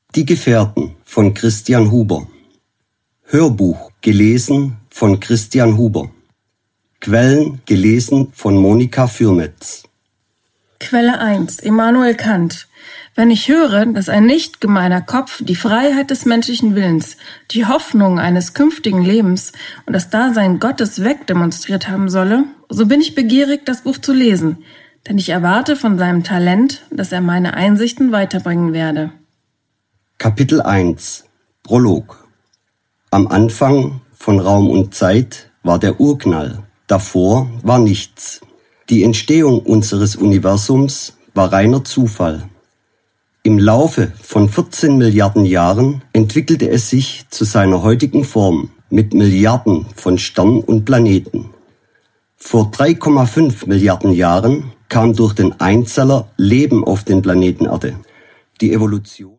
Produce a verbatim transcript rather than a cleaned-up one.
Die Gefährten von Christian Huber. Hörbuch gelesen von Christian Huber. Quellen gelesen von Monika Fürmetz. Quelle eins. Immanuel Kant. Wenn ich höre, dass ein nicht gemeiner Kopf die Freiheit des menschlichen Willens, die Hoffnung eines künftigen Lebens und das Dasein Gottes wegdemonstriert haben solle, so bin ich begierig, das Buch zu lesen, denn ich erwarte von seinem Talent, dass er meine Einsichten weiterbringen werde. Kapitel eins. Prolog. Am Anfang von Raum und Zeit war der Urknall, davor war nichts. Die Entstehung unseres Universums war reiner Zufall. Im Laufe von vierzehn Milliarden Jahren entwickelte es sich zu seiner heutigen Form mit Milliarden von Sternen und Planeten. Vor drei Komma fünf Milliarden Jahren kam durch den Einzeller Leben auf den Planeten Erde. Die Evolution